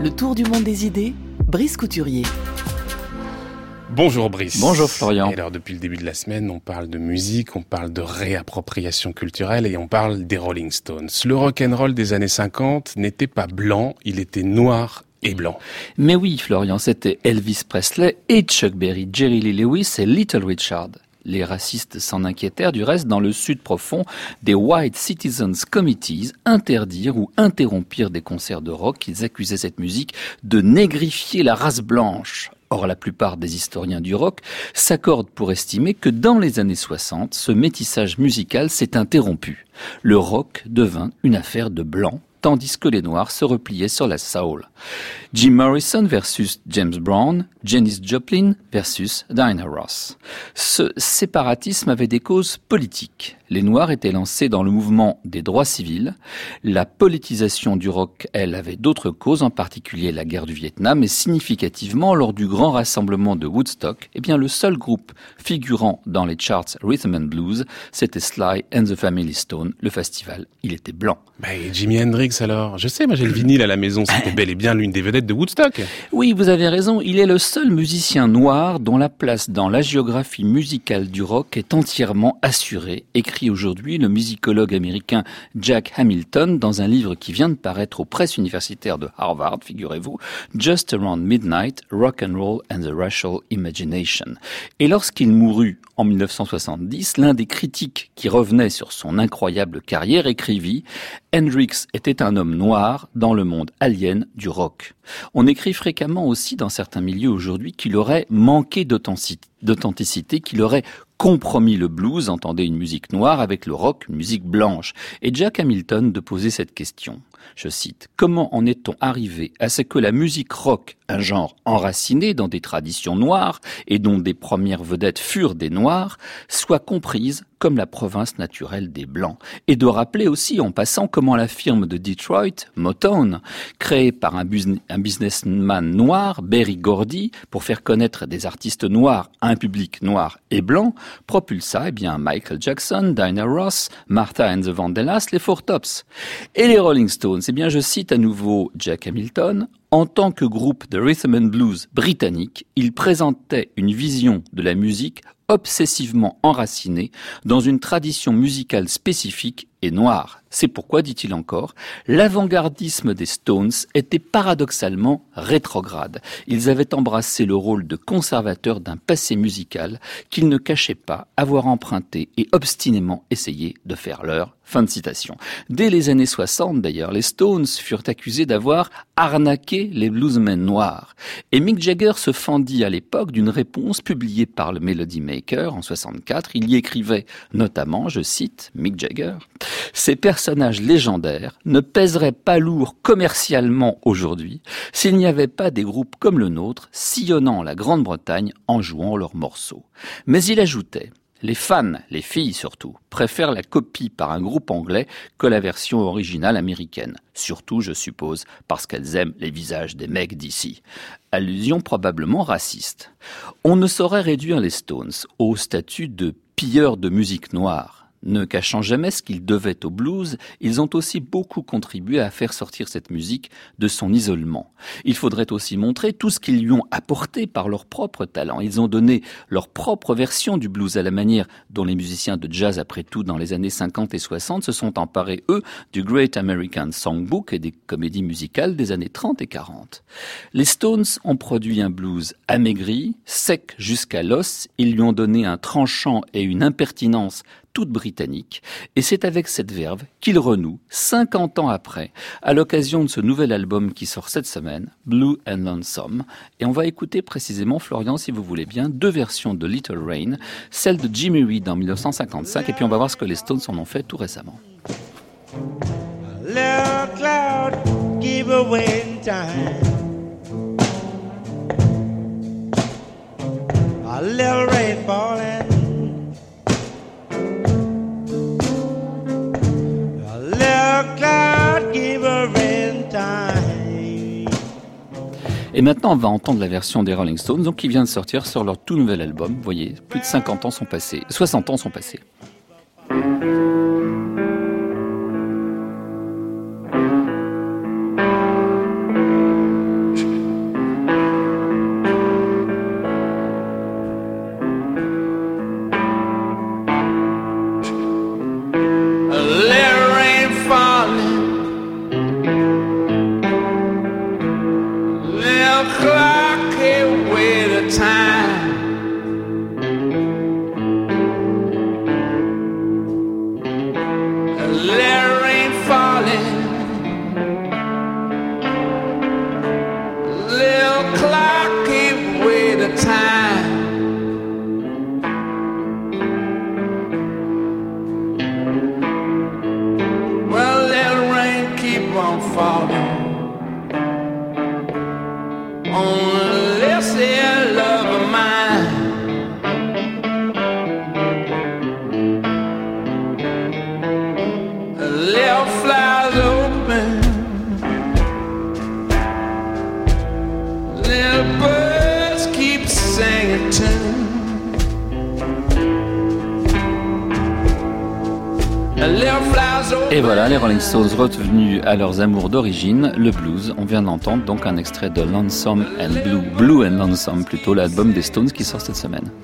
Le tour du monde des idées, Brice Couturier. Bonjour Brice. Bonjour Florian. Et alors depuis le début de la semaine, on parle de musique, on parle de réappropriation culturelle et on parle des Rolling Stones. Le rock'n'roll des années 50 n'était pas blanc, il était noir et blanc. Mais oui Florian, c'était Elvis Presley et Chuck Berry, Jerry Lee Lewis et Little Richard. Les racistes s'en inquiétèrent du reste dans le sud profond. Des White Citizens Committees interdirent ou interrompirent des concerts de rock. Ils accusaient cette musique de négrifier la race blanche. Or, la plupart des historiens du rock s'accordent pour estimer que dans les années 60, ce métissage musical s'est interrompu. Le rock devint une affaire de blancs, tandis que les Noirs se repliaient sur la soul. Jim Morrison versus James Brown, Janis Joplin versus Diana Ross. Ce séparatisme avait des causes politiques. Les Noirs étaient lancés dans le mouvement des droits civils. La politisation du rock, elle, avait d'autres causes, en particulier la guerre du Vietnam, et significativement, lors du grand rassemblement de Woodstock, le seul groupe figurant dans les charts Rhythm and Blues, c'était Sly and the Family Stone. Le festival, il était blanc. Et Jimi Hendrix alors? Je sais, moi j'ai le vinyle à la maison, c'était bel et bien l'une des vedettes de Woodstock. Oui, vous avez raison, il est le seul musicien noir dont la place dans la géographie musicale du rock est entièrement assurée, écrit aujourd'hui le musicologue américain Jack Hamilton dans un livre qui vient de paraître aux presses universitaires de Harvard, figurez-vous, Just Around Midnight, Rock and Roll and the Racial Imagination. Et lorsqu'il mourut en 1970, l'un des critiques qui revenait sur son incroyable carrière écrivit « Hendrix était un homme noir dans le monde alien du rock ». On écrit fréquemment aussi dans certains milieux aujourd'hui qu'il aurait manqué d'authenticité, qu'il aurait compromis le blues, entendez une musique noire, avec le rock, une musique blanche. Et Jack Hamilton de poser cette question. Je cite, « Comment en est-on arrivé à ce que la musique rock, un genre enraciné dans des traditions noires et dont des premières vedettes furent des noirs, soit comprise comme la province naturelle des Blancs ?» Et de rappeler aussi en passant comment la firme de Detroit, Motown, créée par un businessman noir, Berry Gordy, pour faire connaître des artistes noirs à un public noir et blanc, propulsa Michael Jackson, Diana Ross, Martha and the Vandellas, les Four Tops. Et les Rolling Stones, je cite à nouveau Jack Hamilton, « En tant que groupe de rhythm and blues britannique, ils présentaient une vision de la musique obsessivement enracinée dans une tradition musicale spécifique et noire. C'est pourquoi, dit-il encore, l'avant-gardisme des Stones était paradoxalement rétrograde. Ils avaient embrassé le rôle de conservateurs d'un passé musical qu'ils ne cachaient pas avoir emprunté et obstinément essayé de faire leur. » Fin de citation. Dès les années 60, d'ailleurs, les Stones furent accusés d'avoir arnaqué les bluesmen noirs. Et Mick Jagger se fendit à l'époque d'une réponse publiée par le Melody Maker en 64. Il y écrivait notamment, je cite, Mick Jagger, « Ces personnages légendaires ne pèseraient pas lourd commercialement aujourd'hui s'il n'y avait pas des groupes comme le nôtre sillonnant la Grande-Bretagne en jouant leurs morceaux. » Mais il ajoutait, les fans, les filles surtout, préfèrent la copie par un groupe anglais que la version originale américaine. Surtout, je suppose, parce qu'elles aiment les visages des mecs d'ici. Allusion probablement raciste. On ne saurait réduire les Stones au statut de pilleurs de musique noire. Ne cachant jamais ce qu'ils devaient au blues, ils ont aussi beaucoup contribué à faire sortir cette musique de son isolement. Il faudrait aussi montrer tout ce qu'ils lui ont apporté par leur propre talent. Ils ont donné leur propre version du blues à la manière dont les musiciens de jazz, après tout, dans les années 50 et 60, se sont emparés, eux, du Great American Songbook et des comédies musicales des années 30 et 40. Les Stones ont produit un blues amaigri, sec jusqu'à l'os. Ils lui ont donné un tranchant et une impertinence toute britannique, et c'est avec cette verve qu'il renoue, 50 ans après, à l'occasion de ce nouvel album qui sort cette semaine, Blue and Lonesome. Et on va écouter précisément, Florian, si vous voulez bien, deux versions de Little Rain, celle de Jimmy Reed en 1955, et puis on va voir ce que les Stones en ont fait tout récemment. A little cloud give away in time. A little rain falling. Et maintenant, on va entendre la version des Rolling Stones, donc qui vient de sortir sur leur tout nouvel album. Vous voyez, plus de 50 ans sont passés, 60 ans sont passés. won't fall unless it's love of mine. Little flowers open, little birds keep singing too. Et voilà, les Rolling Stones revenus à leurs amours d'origine, le blues. On vient d'entendre donc un extrait de Lonesome and Blue and Lonesome, plutôt l'album des Stones qui sort cette semaine.